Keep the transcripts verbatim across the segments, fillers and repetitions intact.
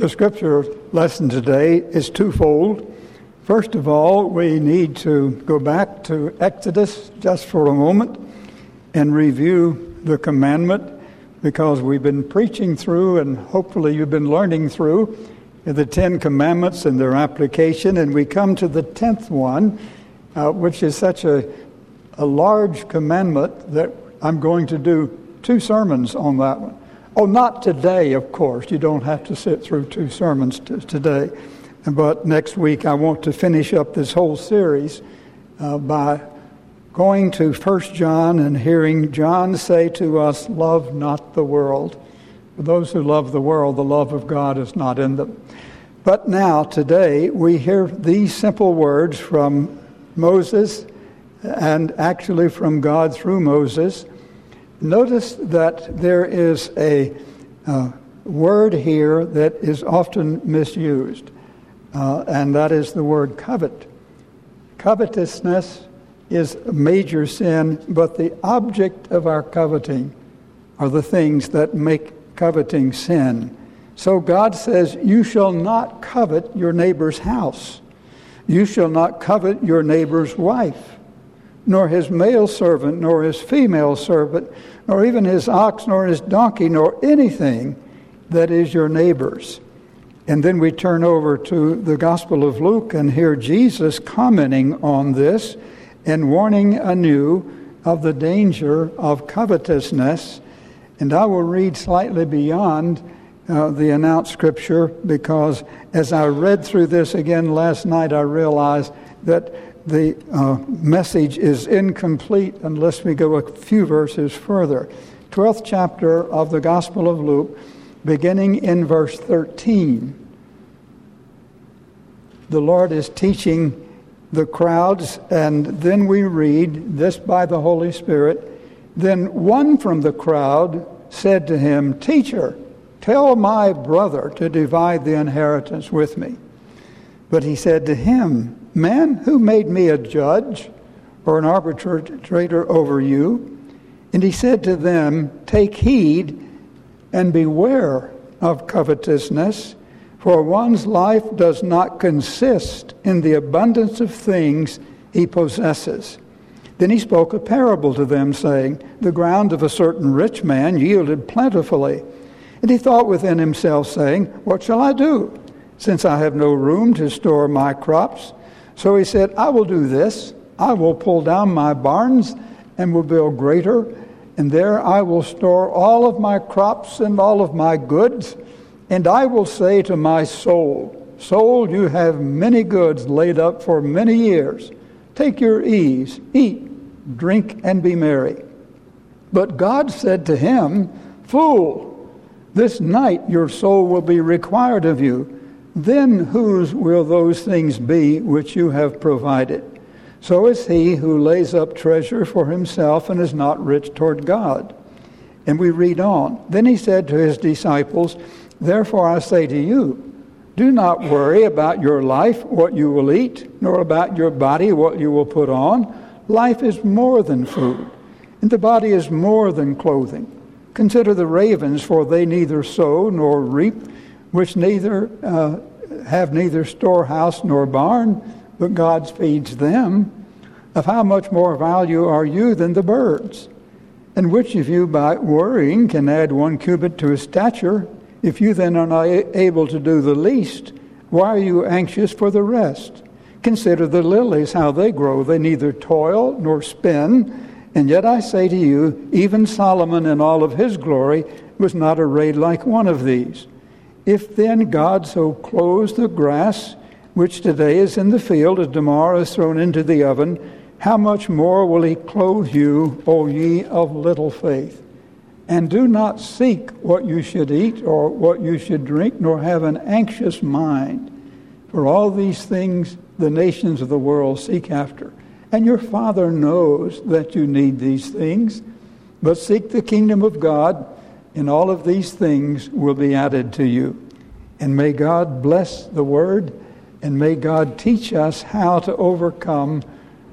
The scripture lesson today is twofold. First of all, we need to go back to Exodus just for a moment and review the commandment, because we've been preaching through, and hopefully you've been learning through, the Ten Commandments and their application, and we come to the tenth one, uh, which is such a, a large commandment that I'm going to do two sermons on that one. Oh, not today, of course. You don't have to sit through two sermons t- today. But next week I want to finish up this whole series uh, by going to First John and hearing John say to us, "Love not the world. For those who love the world, the love of God is not in them." But now, today, we hear these simple words from Moses, and actually from God through Moses. Notice that there is a uh, word here that is often misused, uh, and that is the word covet. Covetousness is a major sin, but the object of our coveting are the things that make coveting sin. So God says, "You shall not covet your neighbor's house. You shall not covet your neighbor's wife, nor his male servant, nor his female servant, nor even his ox, nor his donkey, nor anything that is your neighbor's." And then we turn over to the Gospel of Luke and hear Jesus commenting on this and warning anew of the danger of covetousness. And I will read slightly beyond uh, the announced scripture, because as I read through this again last night, I realized that the uh, message is incomplete unless we go a few verses further. twelfth chapter of the Gospel of Luke, beginning in verse thirteen. The Lord is teaching the crowds, and then we read this by the Holy Spirit. "Then one from the crowd said to him, 'Teacher, tell my brother to divide the inheritance with me.' But he said to him, 'Man, who made me a judge or an arbitrator over you?' And he said to them, 'Take heed and beware of covetousness, for one's life does not consist in the abundance of things he possesses.' Then he spoke a parable to them, saying, 'The ground of a certain rich man yielded plentifully. And he thought within himself, saying, What shall I do, since I have no room to store my crops? So he said, I will do this. I will pull down my barns and will build greater, and there I will store all of my crops and all of my goods. And I will say to my soul, Soul, you have many goods laid up for many years. Take your ease, eat, drink, and be merry.' But God said to him, Fool, this night your soul will be required of you. Then whose will those things be which you have provided? So is he who lays up treasure for himself and is not rich toward God." And we read on. Then he said to his disciples, "Therefore I say to you, do not worry about your life, what you will eat, nor about your body, what you will put on. Life is more than food, and the body is more than clothing. Consider the ravens, for they neither sow nor reap, which neither uh, have neither storehouse nor barn, but God feeds them. Of how much more value are you than the birds? And which of you by worrying can add one cubit to his stature? If you then are not able to do the least, why are you anxious for the rest? Consider the lilies, how they grow. They neither toil nor spin. And yet I say to you, even Solomon in all of his glory was not arrayed like one of these. If then God so clothes the grass, which today is in the field, as tomorrow is thrown into the oven, how much more will he clothe you, O ye of little faith? And do not seek what you should eat or what you should drink, nor have an anxious mind. For all these things the nations of the world seek after. And your Father knows that you need these things. But seek the kingdom of God, and all of these things will be added to you. And may God bless the word, and may God teach us how to overcome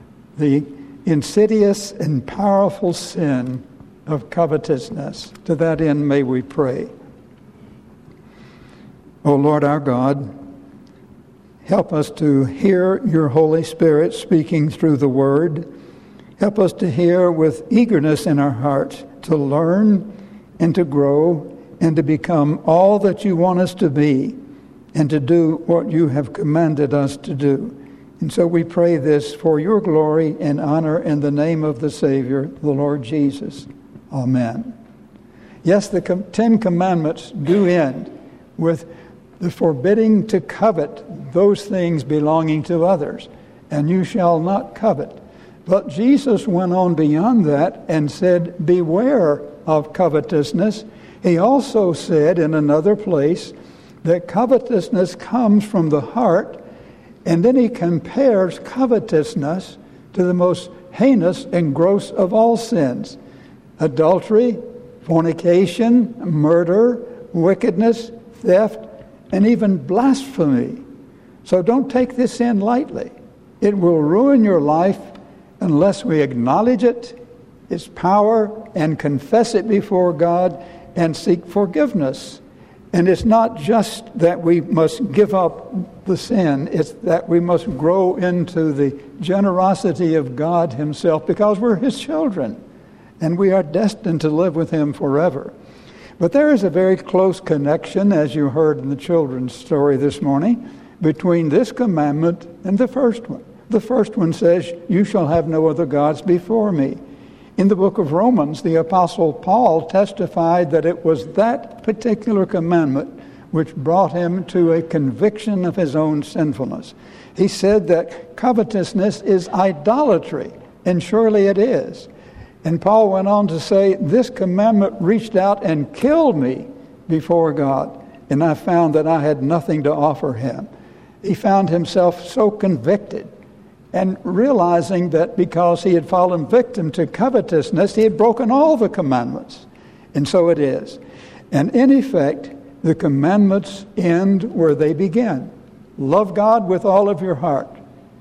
the insidious and powerful sin of covetousness. To that end, may we pray. O Lord our God, help us to hear your Holy Spirit speaking through the Word. Help us to hear with eagerness in our hearts, to learn and to grow and to become all that you want us to be and to do what you have commanded us to do. And so we pray this for your glory and honor in the name of the Savior, the Lord Jesus. Amen. Yes, the Ten Commandments do end with the forbidding to covet those things belonging to others, and you shall not covet. But Jesus went on beyond that and said, beware of covetousness. He also said in another place that covetousness comes from the heart, and then he compares covetousness to the most heinous and gross of all sins: adultery, fornication, murder, wickedness, theft, and even blasphemy. So don't take this sin lightly. It will ruin your life unless we acknowledge it, its power, and confess it before God and seek forgiveness. And it's not just that we must give up the sin, it's that we must grow into the generosity of God himself, because we're his children and we are destined to live with him forever. But there is a very close connection, as you heard in the children's story this morning, between this commandment and the first one. The first one says, you shall have no other gods before me. In the book of Romans, the Apostle Paul testified that it was that particular commandment which brought him to a conviction of his own sinfulness. He said that covetousness is idolatry, and surely it is. And Paul went on to say, this commandment reached out and killed me before God, and I found that I had nothing to offer him. He found himself so convicted, and realizing that because he had fallen victim to covetousness, he had broken all the commandments. And so it is. And in effect, the commandments end where they begin. Love God with all of your heart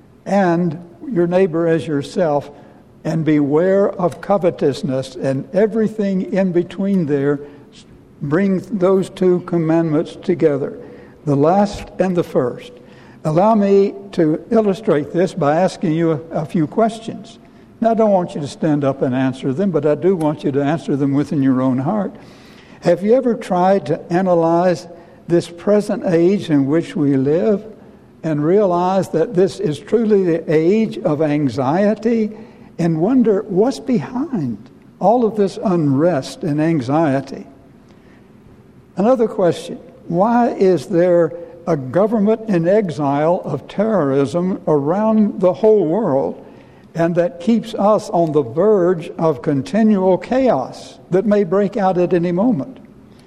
and your neighbor as yourself, and beware of covetousness, and everything in between there. Bring those two commandments together, the last and the first. Allow me to illustrate this by asking you a, a few questions. Now, I don't want you to stand up and answer them, but I do want you to answer them within your own heart. Have you ever tried to analyze this present age in which we live and realize that this is truly the age of anxiety, and wonder what's behind all of this unrest and anxiety? Another question: why is there a government in exile of terrorism around the whole world, and that keeps us on the verge of continual chaos that may break out at any moment?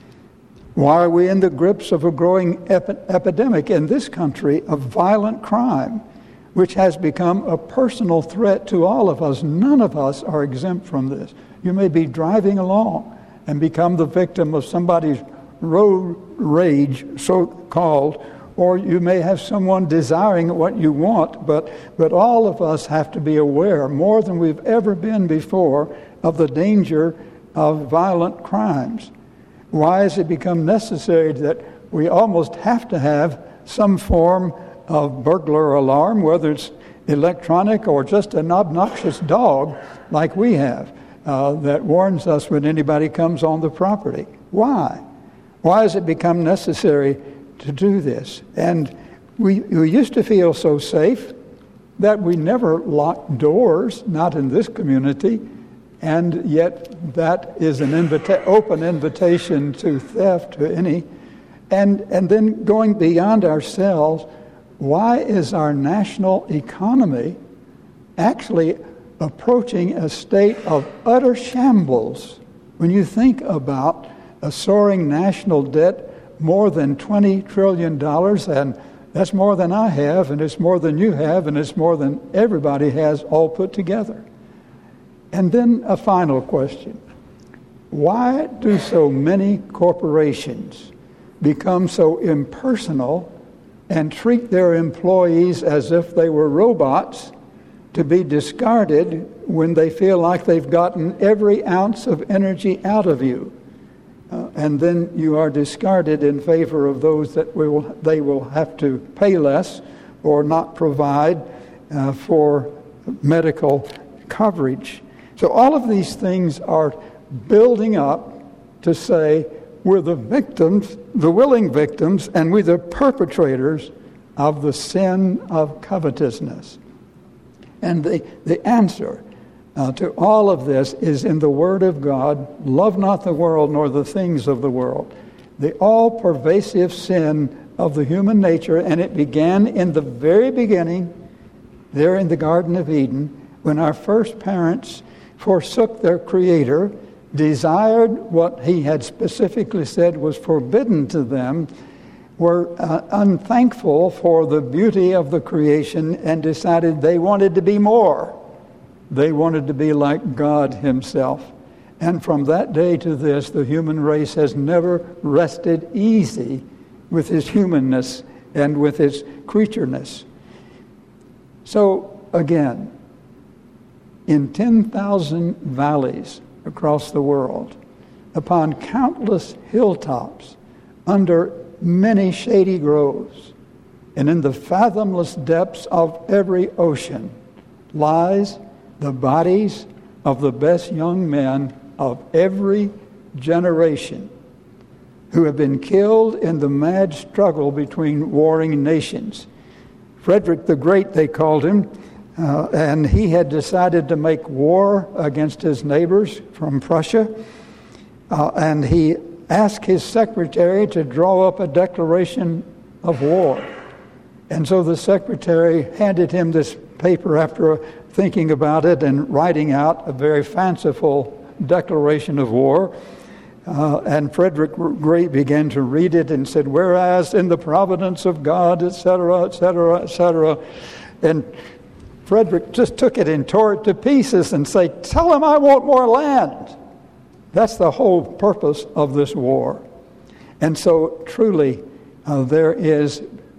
Why are we in the grips of a growing epi- epidemic in this country of violent crime, which has become a personal threat to all of us? None of us are exempt from this. You may be driving along and become the victim of somebody's road rage, so-called, or you may have someone desiring what you want, but, but all of us have to be aware, more than we've ever been before, of the danger of violent crimes. Why has it become necessary that we almost have to have some form of burglar alarm, whether it's electronic or just an obnoxious dog like we have, uh, that warns us when anybody comes on the property? Why? Why has it become necessary to do this? And we, we used to feel so safe that we never locked doors, not in this community, and yet that is an invita- open invitation to theft, to any. And, and then going beyond ourselves, why is our national economy actually approaching a state of utter shambles when you think about a soaring national debt, more than twenty trillion dollars, and that's more than I have, and it's more than you have, and it's more than everybody has all put together? And then a final question: why do so many corporations become so impersonal and treat their employees as if they were robots to be discarded when they feel like they've gotten every ounce of energy out of you? uh, and then you are discarded in favor of those that will they will have to pay less or not provide uh, for medical coverage. So all of these things are building up to say we're the victims, the willing victims, and we're the perpetrators of the sin of covetousness. And the, the answer uh, to all of this is in the Word of God. Love not the world nor the things of the world. The all-pervasive sin of the human nature, and it began in the very beginning, there in the Garden of Eden, when our first parents forsook their Creator, desired what He had specifically said was forbidden to them, were uh, unthankful for the beauty of the creation, and decided they wanted to be more. They wanted to be like God Himself. And from that day to this, the human race has never rested easy with its humanness and with its creatureness. So, again, in ten thousand valleys across the world, upon countless hilltops, under many shady groves, and in the fathomless depths of every ocean, lies the bodies of the best young men of every generation who have been killed in the mad struggle between warring nations. Frederick the Great, they called him, uh, and he had decided to make war against his neighbors from Prussia, uh, and he asked his secretary to draw up a declaration of war. And so the secretary handed him this paper after thinking about it and writing out a very fanciful declaration of war. Uh, and Frederick the Great began to read it and said, "Whereas in the providence of God," et cetera, et cetera, et cetera. And Frederick just took it and tore it to pieces and said, "Tell him I want more land." That's the whole purpose of this war. And so truly uh, there is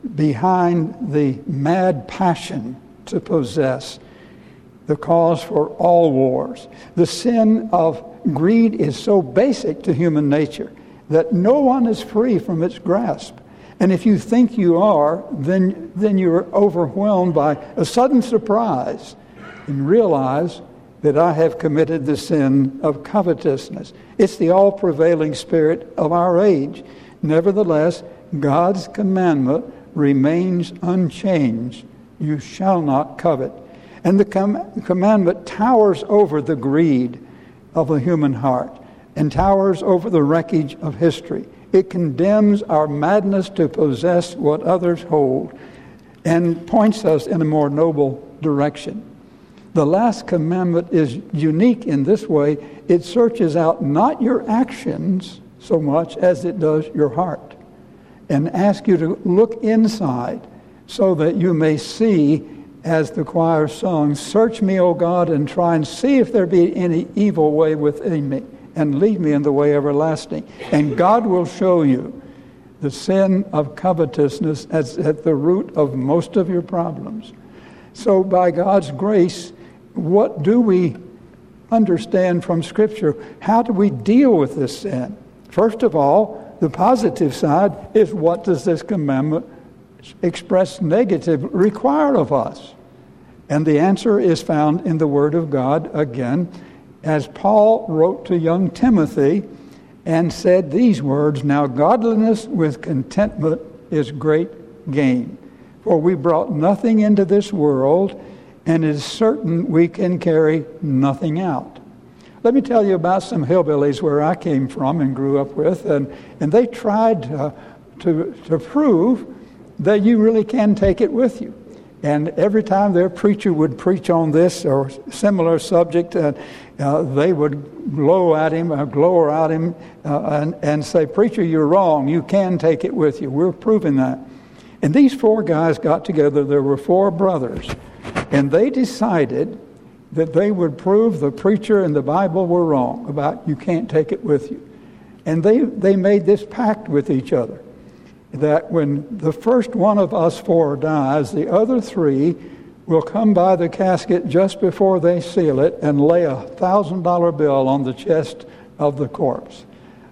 behind the mad passion to possess the cause for all wars. The sin of greed is so basic to human nature that no one is free from its grasp. And if you think you are, then, then you're overwhelmed by a sudden surprise and realize that I have committed the sin of covetousness. It's the all-prevailing spirit of our age. Nevertheless, God's commandment remains unchanged. You shall not covet. And the com- commandment towers over the greed of the human heart and towers over the wreckage of history. It condemns our madness to possess what others hold and points us in a more noble direction. The last commandment is unique in this way. It searches out not your actions so much as it does your heart and asks you to look inside so that you may see, as the choir sung, "Search me, O God, and try and see if there be any evil way within me, and lead me in the way everlasting." And God will show you the sin of covetousness as at the root of most of your problems. So by God's grace, what do we understand from Scripture? How do we deal with this sin? First of all, the positive side is, what does this commandment express negative require of us? And the answer is found in the Word of God again, as Paul wrote to young Timothy and said these words, "Now godliness with contentment is great gain. For we brought nothing into this world, and it is certain we can carry nothing out." Let me tell you about some hillbillies where I came from and grew up with, and, and they tried to, to, to prove that you really can take it with you. And every time their preacher would preach on this or similar subject, uh, uh, they would glow at him, uh, glower at him, uh, and, and say, "Preacher, you're wrong. You can take it with you. We're proving that." And these four guys got together. There were four brothers. And they decided that they would prove the preacher and the Bible were wrong about you can't take it with you. And they, they made this pact with each other, that when the first one of us four dies, the other three will come by the casket just before they seal it and lay a thousand dollar bill on the chest of the corpse.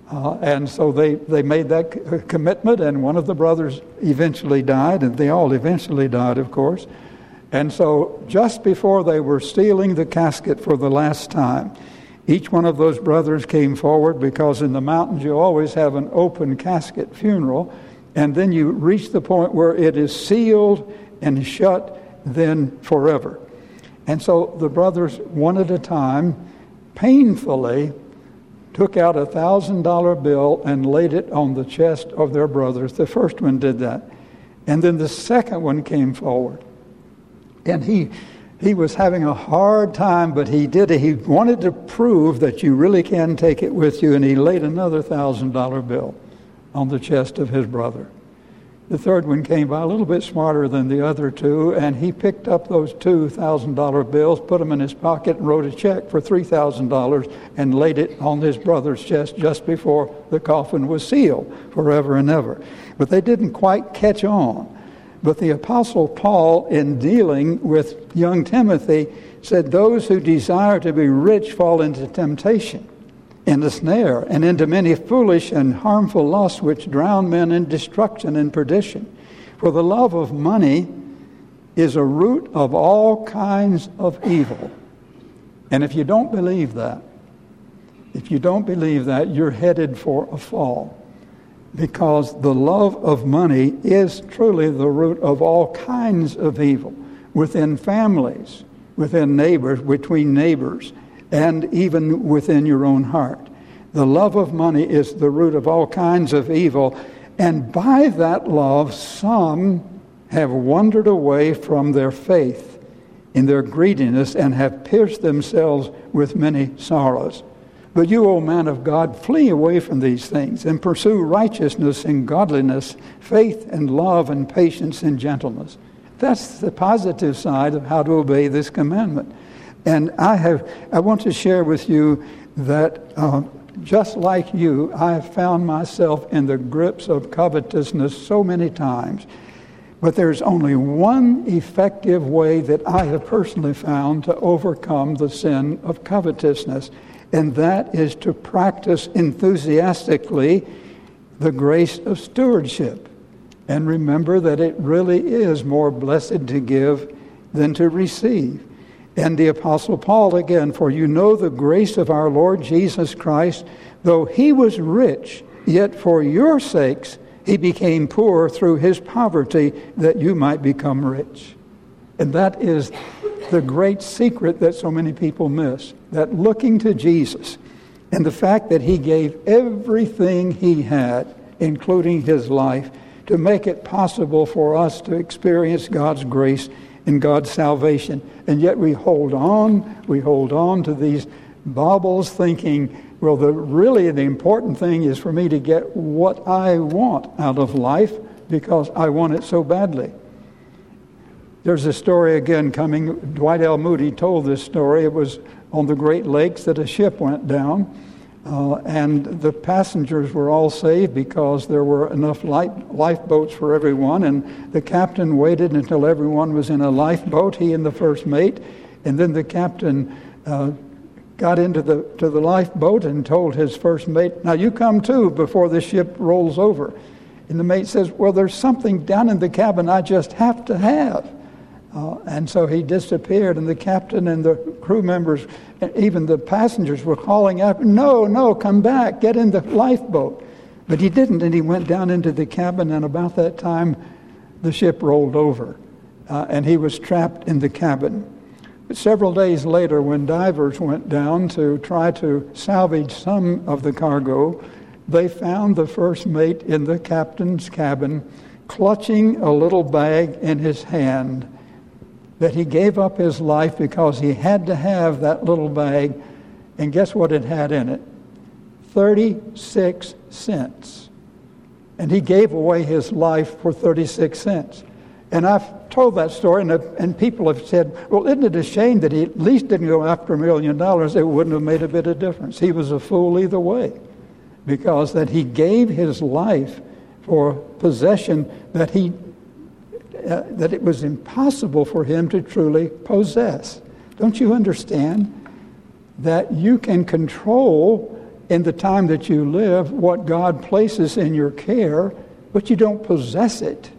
Uh, and so they, they made that c- commitment, and one of the brothers eventually died, and they all eventually died, of course. And so just before they were sealing the casket for the last time, each one of those brothers came forward, because in the mountains you always have an open casket funeral, and then you reach the point where it is sealed and shut then forever. And so the brothers, one at a time, painfully took out a thousand dollar bill and laid it on the chest of their brothers. The first one did that. And then the second one came forward. And he he was having a hard time, but he did it. He wanted to prove that you really can take it with you, and he laid another thousand dollar bill on the chest of his brother. The third one came by a little bit smarter than the other two, and he picked up those two thousand dollar bills, put them in his pocket, and wrote a check for three thousand dollars and laid it on his brother's chest just before the coffin was sealed forever and ever. But they didn't quite catch on. But the Apostle Paul, in dealing with young Timothy, said, those who desire to be rich fall into temptation, into snare, and into many foolish and harmful lusts which drown men in destruction and perdition. For the love of money is a root of all kinds of evil. And if you don't believe that, if you don't believe that, you're headed for a fall. Because the love of money is truly the root of all kinds of evil within families, within neighbors, between neighbors, and even within your own heart. The love of money is the root of all kinds of evil, and by that love some have wandered away from their faith in their greediness and have pierced themselves with many sorrows. But you, O man of God, flee away from these things and pursue righteousness and godliness, faith and love and patience and gentleness. That's the positive side of how to obey this commandment. And I have, I want to share with you that uh, just like you, I have found myself in the grips of covetousness so many times. But there's only one effective way that I have personally found to overcome the sin of covetousness, and that is to practice enthusiastically the grace of stewardship. And remember that it really is more blessed to give than to receive. And the Apostle Paul again, for you know the grace of our Lord Jesus Christ, though he was rich, yet for your sakes he became poor through his poverty, that you might become rich. And that is the great secret that so many people miss, that looking to Jesus and the fact that he gave everything he had, including his life, to make it possible for us to experience God's grace and God's salvation. And yet we hold on, we hold on to these baubles thinking, well, the really the important thing is for me to get what I want out of life because I want it so badly. There's a story again coming. Dwight L. Moody told this story. It was on the Great Lakes that a ship went down, uh, and the passengers were all saved because there were enough life, lifeboats for everyone, and the captain waited until everyone was in a lifeboat, he and the first mate, and then the captain uh, got into the to the lifeboat and told his first mate, now you come too before the ship rolls over. And the mate says, well, there's something down in the cabin I just have to have. Uh, and so he disappeared, and the captain and the crew members, and even the passengers were calling out, no, no, come back, get in the lifeboat. But he didn't, and he went down into the cabin, and about that time, the ship rolled over, uh, and he was trapped in the cabin. But several days later, when divers went down to try to salvage some of the cargo, they found the first mate in the captain's cabin clutching a little bag in his hand, that he gave up his life because he had to have that little bag. And guess what it had in it? thirty-six cents. And he gave away his life for thirty-six cents. And I've told that story, and, and people have said, well, isn't it a shame that he at least didn't go after a million dollars? It wouldn't have made a bit of difference. He was a fool either way, because that he gave his life for possession that he Uh, that it was impossible for him to truly possess. Don't you understand that you can control in the time that you live what God places in your care, but you don't possess it.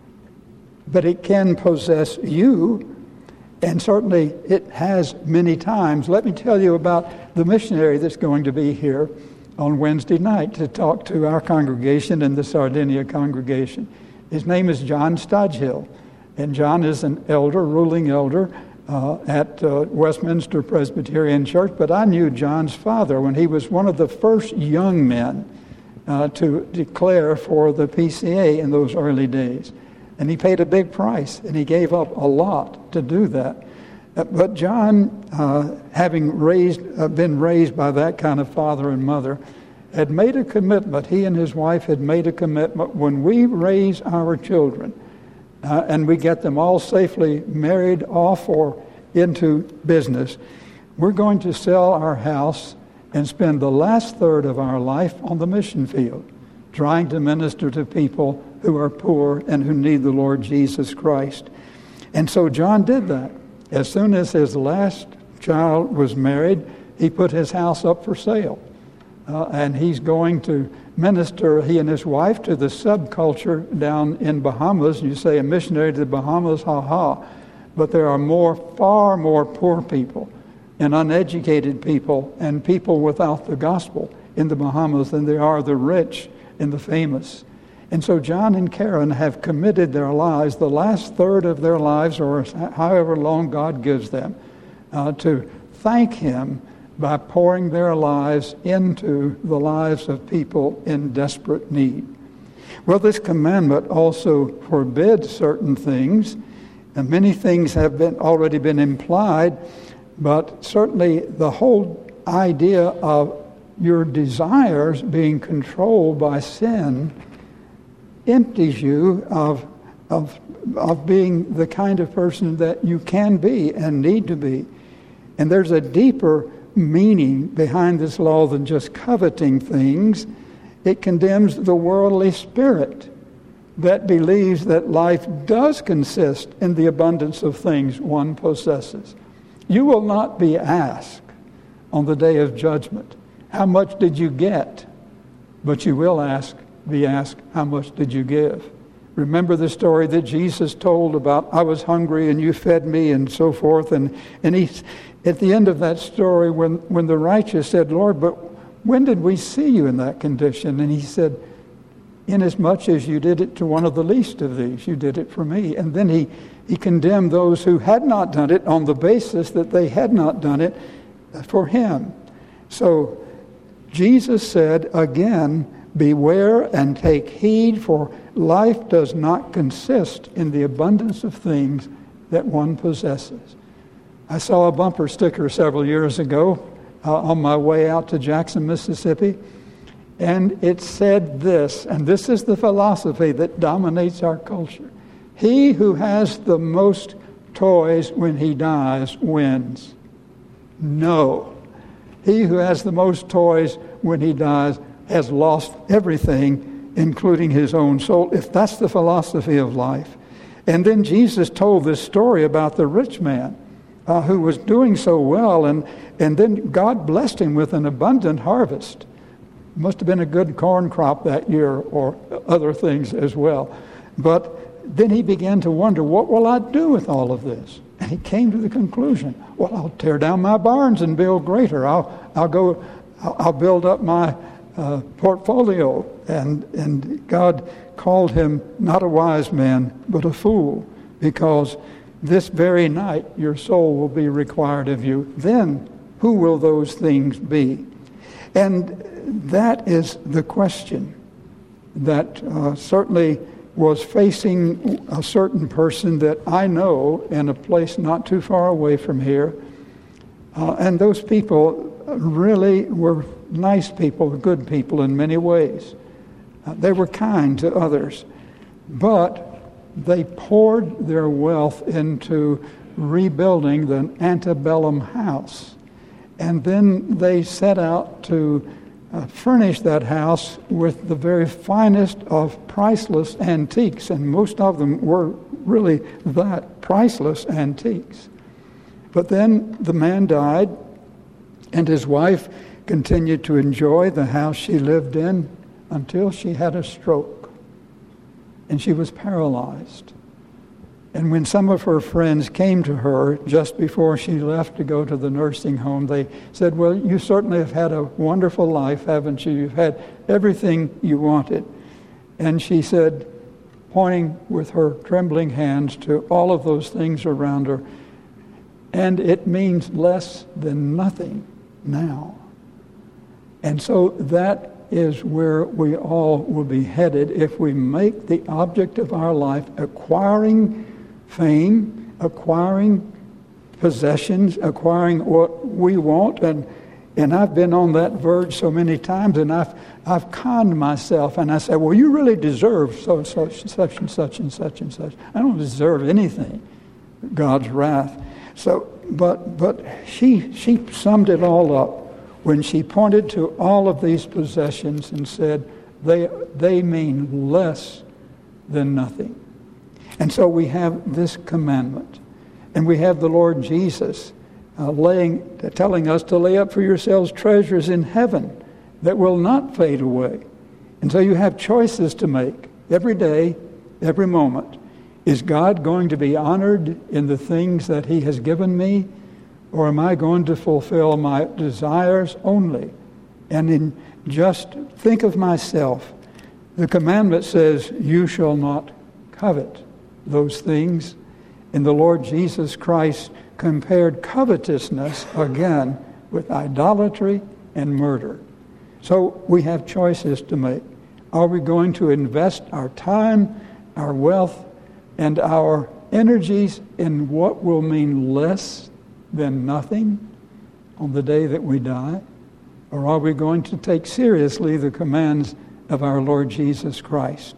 But it can possess you, and certainly it has many times. Let me tell you about the missionary that's going to be here on Wednesday night to talk to our congregation and the Sardinia congregation. His name is John Stodgehill, and John is an elder, ruling elder uh, at uh, Westminster Presbyterian Church, but I knew John's father when he was one of the first young men uh, to declare for the P C A in those early days. And he paid a big price, and he gave up a lot to do that. Uh, but John, uh, having raised, uh, been raised by that kind of father and mother, had made a commitment. He and his wife had made a commitment. When we raise our children uh, and we get them all safely married off or into business, we're going to sell our house and spend the last third of our life on the mission field, trying to minister to people who are poor and who need the Lord Jesus Christ. And so John did that. As soon as his last child was married, he put his house up for sale. Uh, and he's going to minister, he and his wife, to the subculture down in Bahamas. You say a missionary to the Bahamas, ha ha. But there are more, far more poor people and uneducated people and people without the gospel in the Bahamas than there are the rich and the famous. And so John and Karen have committed their lives, the last third of their lives, or however long God gives them, uh, to thank him by pouring their lives into the lives of people in desperate need. Well, this commandment also forbids certain things, and many things have been already been implied, but certainly the whole idea of your desires being controlled by sin empties you of, of, of being the kind of person that you can be and need to be. And there's a deeper meaning behind this law than just coveting things. It condemns the worldly spirit that believes that life does consist in the abundance of things one possesses. You will not be asked on the day of judgment, how much did you get? But you will ask, be asked, how much did you give? Remember the story that Jesus told about, I was hungry and you fed me and so forth. And, and he, at the end of that story, when, when the righteous said, Lord, but when did we see you in that condition? And he said, inasmuch as you did it to one of the least of these, you did it for me. And then he, he condemned those who had not done it on the basis that they had not done it for him. So Jesus said, again, beware and take heed, for life does not consist in the abundance of things that one possesses. I saw a bumper sticker several years ago uh, on my way out to Jackson, Mississippi, and it said this, and this is the philosophy that dominates our culture. He who has the most toys when he dies wins. No. He who has the most toys when he dies has lost everything, including his own soul, if that's the philosophy of life. And then Jesus told this story about the rich man uh, who was doing so well, and, and then God blessed him with an abundant harvest. Must have been a good corn crop that year, or other things as well. But then he began to wonder, what will I do with all of this? And he came to the conclusion, well, I'll tear down my barns and build greater. I'll, I'll go, I'll, I'll build up my Uh, portfolio, and and God called him not a wise man, but a fool, because this very night your soul will be required of you. Then who will those things be? And that is the question that uh, certainly was facing a certain person that I know in a place not too far away from here. Uh, and those people really were nice people, good people in many ways. Uh, they were kind to others, but they poured their wealth into rebuilding the antebellum house. And then they set out to uh, furnish that house with the very finest of priceless antiques, and most of them were really that, priceless antiques. But then the man died, and his wife continued to enjoy the house she lived in until she had a stroke and she was paralyzed. And when some of her friends came to her just before she left to go to the nursing home, they said, well, you certainly have had a wonderful life, haven't you? You've had everything you wanted. And she said, pointing with her trembling hands to all of those things around her, and it means less than nothing now. And so that is where we all will be headed if we make the object of our life acquiring fame, acquiring possessions, acquiring what we want. And and I've been on that verge so many times, and I've I've conned myself, and I say, well, you really deserve so and such and such and such and such and such. I don't deserve anything, God's wrath. So, but but she she summed it all up when she pointed to all of these possessions and said, they they mean less than nothing. And so we have this commandment, and we have the Lord Jesus uh, laying, telling us to lay up for yourselves treasures in heaven that will not fade away. And so you have choices to make every day, every moment. Is God going to be honored in the things that He has given me, or am I going to fulfill my desires only? And in just think of myself. The commandment says, you shall not covet those things. And the Lord Jesus Christ compared covetousness again with idolatry and murder. So we have choices to make. Are we going to invest our time, our wealth, and our energies in what will mean less than nothing on the day that we die? Or are we going to take seriously the commands of our Lord Jesus Christ?